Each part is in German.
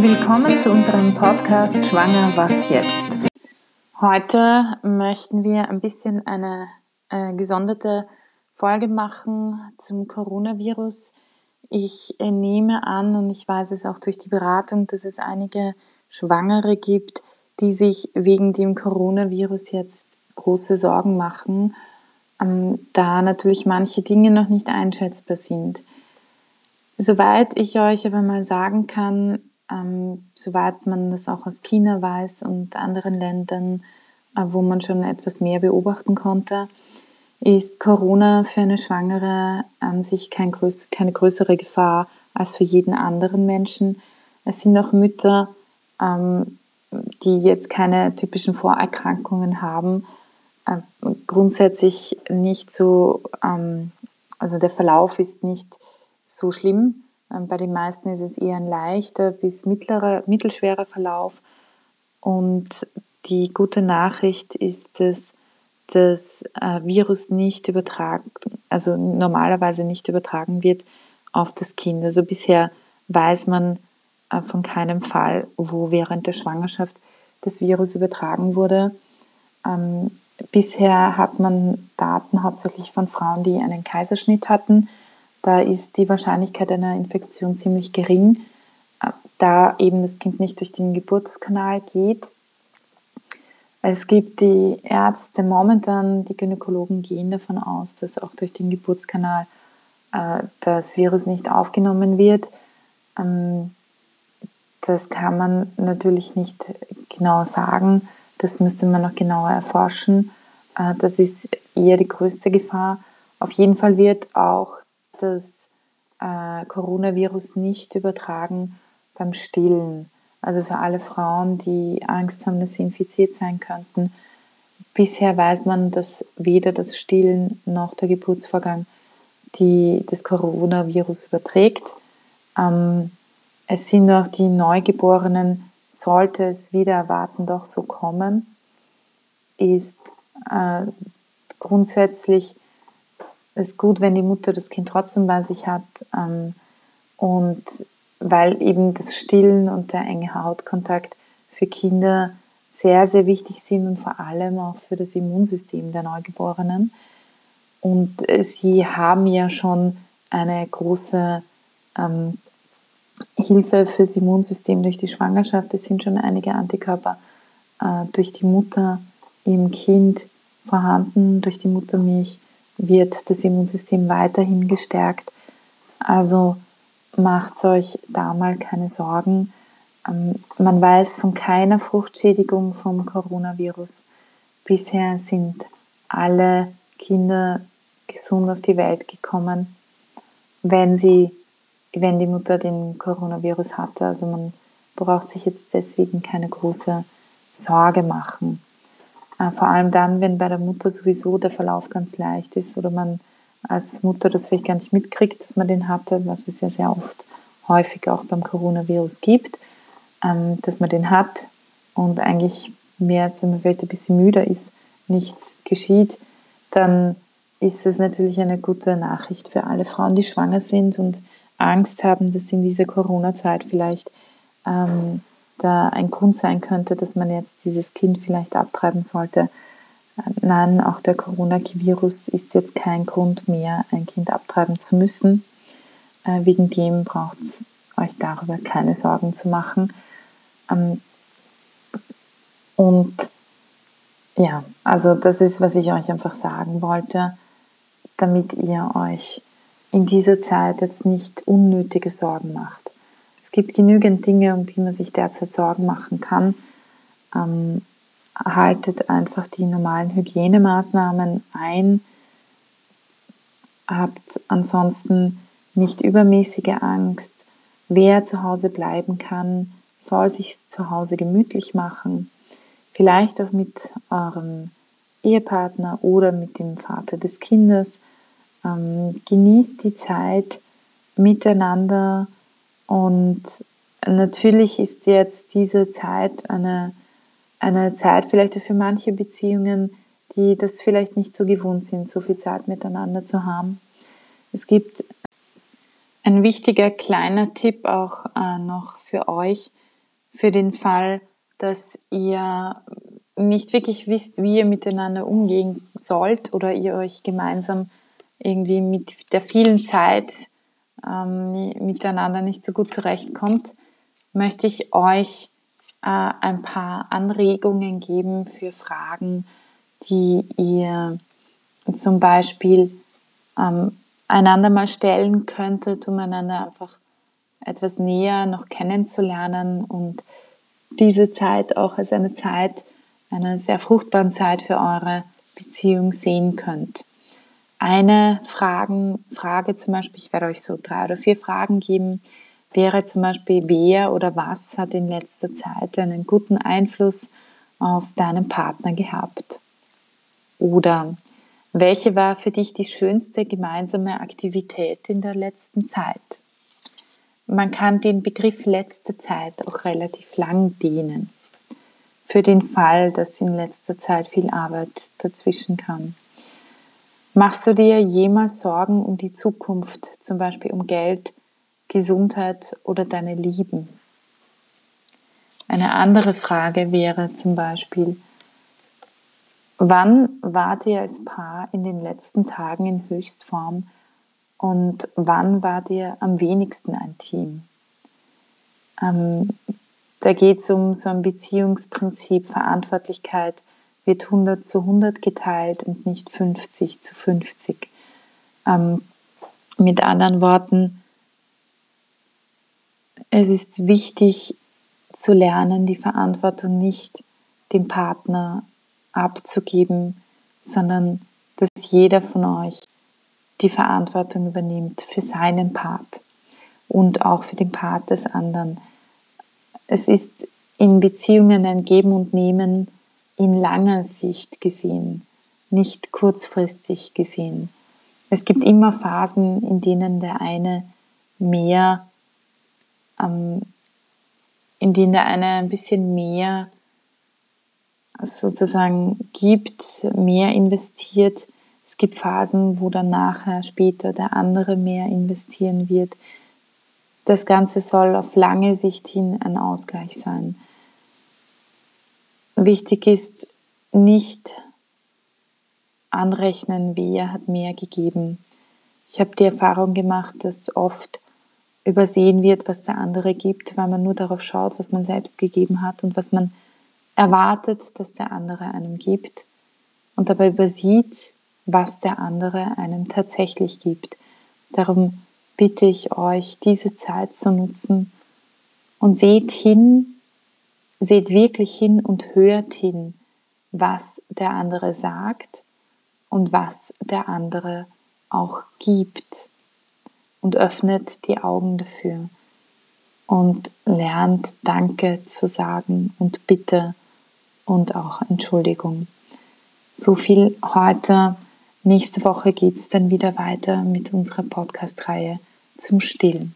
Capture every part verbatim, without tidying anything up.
Willkommen zu unserem Podcast Schwanger, was jetzt? Heute möchten wir ein bisschen eine äh, gesonderte Folge machen zum Coronavirus. Ich äh, nehme an und ich weiß es auch durch die Beratung, dass es einige Schwangere gibt, die sich wegen dem Coronavirus jetzt große Sorgen machen, ähm, da natürlich manche Dinge noch nicht einschätzbar sind. Soweit ich euch aber mal sagen kann, ähm, soweit man das auch aus China weiß und anderen Ländern, äh, wo man schon etwas mehr beobachten konnte, ist Corona für eine Schwangere an sich kein größ- keine größere Gefahr als für jeden anderen Menschen. Es sind auch Mütter, ähm, die jetzt keine typischen Vorerkrankungen haben, äh, grundsätzlich nicht so, ähm, also der Verlauf ist nicht so schlimm. Ähm, bei den meisten ist es eher ein leichter bis mittlerer, mittelschwerer Verlauf. Und die gute Nachricht ist, dass das äh, Virus nicht übertragen, also normalerweise nicht übertragen wird auf das Kind. Also bisher weiß man äh, von keinem Fall, wo während der Schwangerschaft das Virus übertragen wurde. Ähm, bisher hat man Daten hauptsächlich von Frauen, die einen Kaiserschnitt hatten. Da ist die Wahrscheinlichkeit einer Infektion ziemlich gering, äh, da eben das Kind nicht durch den Geburtskanal geht. Es gibt die Ärzte momentan, die Gynäkologen gehen davon aus, dass auch durch den Geburtskanal äh, das Virus nicht aufgenommen wird. Ähm, das kann man natürlich nicht genau sagen. Das müsste man noch genauer erforschen. Äh, das ist eher die größte Gefahr. Auf jeden Fall wird auch das äh, Coronavirus nicht übertragen beim Stillen. Also für alle Frauen, die Angst haben, dass sie infiziert sein könnten. Bisher weiß man, dass weder das Stillen noch der Geburtsvorgang die, das Coronavirus überträgt. Ähm, es sind auch die Neugeborenen, sollte es wieder erwarten doch so kommen, ist äh, grundsätzlich es gut, wenn die Mutter das Kind trotzdem bei sich hat. Ähm, und weil eben das Stillen und der enge Hautkontakt für Kinder sehr, sehr wichtig sind und vor allem auch für das Immunsystem der Neugeborenen. Und sie haben ja schon eine große ähm, Hilfe fürs Immunsystem durch die Schwangerschaft. Es sind schon einige Antikörper äh, durch die Mutter im Kind vorhanden. Durch die Muttermilch wird das Immunsystem weiterhin gestärkt. Also macht euch da mal keine Sorgen. Ähm, man weiß von keiner Fruchtschädigung vom Coronavirus. Bisher sind alle Kinder gesund auf die Welt gekommen, wenn sie, wenn die Mutter den Coronavirus hatte. Also man braucht sich jetzt deswegen keine große Sorge machen. Äh, vor allem dann, wenn bei der Mutter sowieso der Verlauf ganz leicht ist oder man als Mutter das vielleicht gar nicht mitkriegt, dass man den hatte, was es ja sehr oft häufig auch beim Coronavirus gibt, ähm, dass man den hat und eigentlich mehr als wenn man vielleicht ein bisschen müder ist, nichts geschieht, dann ist es natürlich eine gute Nachricht für alle Frauen, die schwanger sind und Angst haben, dass in dieser Corona-Zeit vielleicht ähm, da ein Grund sein könnte, dass man jetzt dieses Kind vielleicht abtreiben sollte. Nein, auch der Coronavirus ist jetzt kein Grund mehr, ein Kind abtreiben zu müssen. Äh, wegen dem braucht es euch darüber keine Sorgen zu machen. Ähm, und ja, also das ist, was ich euch einfach sagen wollte, damit ihr euch in dieser Zeit jetzt nicht unnötige Sorgen macht. Es gibt genügend Dinge, um die man sich derzeit Sorgen machen kann. Ähm, haltet einfach die normalen Hygienemaßnahmen ein. Habt ansonsten nicht übermäßige Angst. Wer zu Hause bleiben kann, soll sich zu Hause gemütlich machen. Vielleicht auch mit eurem Ehepartner oder mit dem Vater des Kindes. Ähm, genießt die Zeit miteinander und natürlich ist jetzt diese Zeit eine, eine Zeit vielleicht für manche Beziehungen, die das vielleicht nicht so gewohnt sind, so viel Zeit miteinander zu haben. Es gibt ein wichtiger kleiner Tipp auch äh, noch für euch, für den Fall, dass ihr nicht wirklich wisst, wie ihr miteinander umgehen sollt oder ihr euch gemeinsam irgendwie mit der vielen Zeit ähm, miteinander nicht so gut zurechtkommt, möchte ich euch äh, ein paar Anregungen geben für Fragen, die ihr zum Beispiel ähm, einander mal stellen könntet, um einander einfach etwas näher noch kennenzulernen und diese Zeit auch als eine Zeit, eine sehr fruchtbare Zeit für eure Beziehung sehen könnt. Eine Fragen, Frage zum Beispiel, ich werde euch so drei oder vier Fragen geben, wäre zum Beispiel, wer oder was hat in letzter Zeit einen guten Einfluss auf deinen Partner gehabt? Oder welche war für dich die schönste gemeinsame Aktivität in der letzten Zeit? Man kann den Begriff letzte Zeit auch relativ lang dehnen. Für den Fall, dass in letzter Zeit viel Arbeit dazwischen kam. Machst du dir jemals Sorgen um die Zukunft, zum Beispiel um Geld, Gesundheit oder deine Lieben? Eine andere Frage wäre zum Beispiel, wann wart ihr als Paar in den letzten Tagen in Höchstform und wann wart ihr am wenigsten ein Team? Ähm, da geht es um so ein Beziehungsprinzip, Verantwortlichkeit wird hundert zu hundert geteilt und nicht fünfzig zu fünfzig. Ähm, mit anderen Worten, es ist wichtig zu lernen, die Verantwortung nicht dem Partner abzugeben, sondern dass jeder von euch die Verantwortung übernimmt für seinen Part und auch für den Part des anderen. Es ist in Beziehungen ein Geben und Nehmen in langer Sicht gesehen, nicht kurzfristig gesehen. Es gibt immer Phasen, in denen der eine mehr, ähm, in denen der eine ein bisschen mehr sozusagen gibt, mehr investiert. Es gibt Phasen, wo dann nachher später der andere mehr investieren wird. Das Ganze soll auf lange Sicht hin ein Ausgleich sein. Wichtig ist, nicht anrechnen, wer hat mehr gegeben. Ich habe die Erfahrung gemacht, dass oft übersehen wird, was der andere gibt, weil man nur darauf schaut, was man selbst gegeben hat und was man erwartet, dass der andere einem gibt und dabei übersieht, was der andere einem tatsächlich gibt. Darum bitte ich euch, diese Zeit zu nutzen und seht hin, seht wirklich hin und hört hin, was der andere sagt und was der andere auch gibt. Und öffnet die Augen dafür und lernt Danke zu sagen und Bitte und auch Entschuldigung. So viel heute. Nächste Woche geht es dann wieder weiter mit unserer Podcast-Reihe zum Stillen.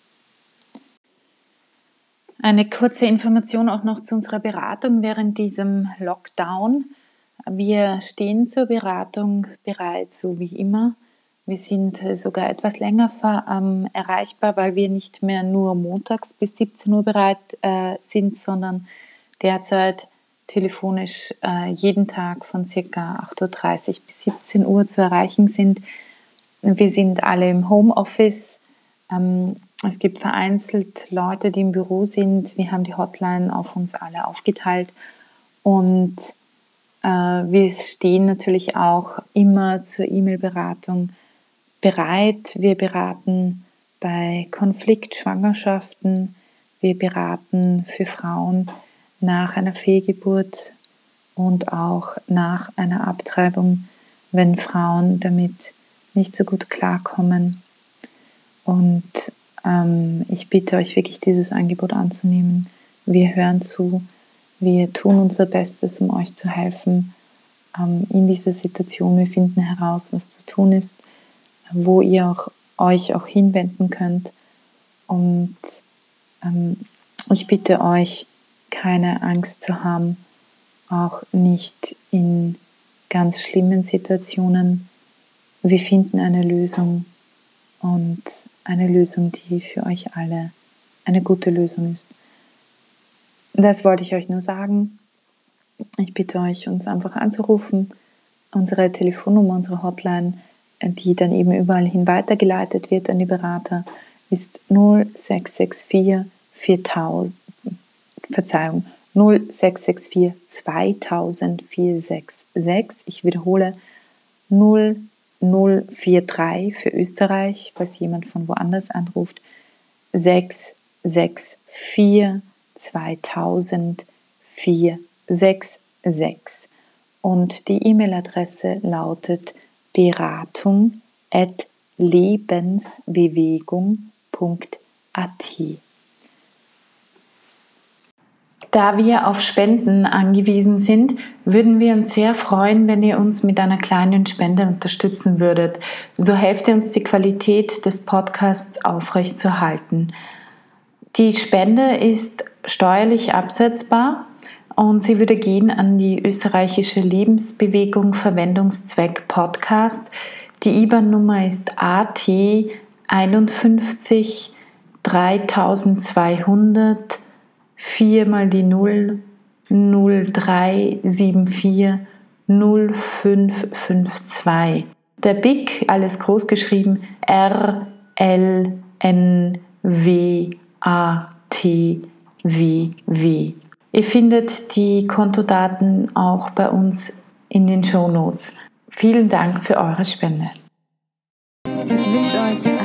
Eine kurze Information auch noch zu unserer Beratung während diesem Lockdown. Wir stehen zur Beratung bereit, so wie immer. Wir sind sogar etwas länger ähm, erreichbar, weil wir nicht mehr nur montags bis siebzehn Uhr bereit äh, sind, sondern derzeit telefonisch äh, jeden Tag von ca. acht Uhr dreißig bis siebzehn Uhr zu erreichen sind. Wir sind alle im Homeoffice. Ähm, es gibt vereinzelt Leute, die im Büro sind. Wir haben die Hotline auf uns alle aufgeteilt und äh, wir stehen natürlich auch immer zur E-Mail-Beratung bereit. Wir beraten bei Konfliktschwangerschaften. Wir beraten für Frauen nach einer Fehlgeburt und auch nach einer Abtreibung, wenn Frauen damit nicht so gut klarkommen. Und ähm, ich bitte euch wirklich, dieses Angebot anzunehmen. Wir hören zu, wir tun unser Bestes, um euch zu helfen ähm, in dieser Situation. Wir finden heraus, was zu tun ist, wo ihr auch, euch auch hinwenden könnt. Und ähm, ich bitte euch, keine Angst zu haben, auch nicht in ganz schlimmen Situationen. Wir finden eine Lösung und eine Lösung, die für euch alle eine gute Lösung ist. das wollte ich euch nur sagen. Ich bitte euch, uns einfach anzurufen. Unsere Telefonnummer, unsere Hotline, die dann eben überall hin weitergeleitet wird an die Berater, ist null sechs sechs vier viertausend, Verzeihung, null sechs sechs vier zweitausend vier sechs sechs. Ich wiederhole, null null vier drei für Österreich, falls jemand von woanders anruft, sechs sechs vier zweitausend vier sechs sechs. Und die E-Mail-Adresse lautet beratung at lebensbewegung punkt a t. Da wir auf Spenden angewiesen sind, würden wir uns sehr freuen, wenn ihr uns mit einer kleinen Spende unterstützen würdet. So helft ihr uns, die Qualität des Podcasts aufrechtzuerhalten. Die Spende ist steuerlich absetzbar und sie würde gehen an die österreichische Lebensbewegung Verwendungszweck Podcast. Die I B A N-Nummer ist A T einundfünfzig dreitausendzweihundert vier mal die null null drei sieben vier null fünf fünf zwei. Der B I C, alles groß geschrieben, R L N W A T W W. Ihr findet die Kontodaten auch bei uns in den Shownotes. Vielen Dank für eure Spende. Ich wünsche euch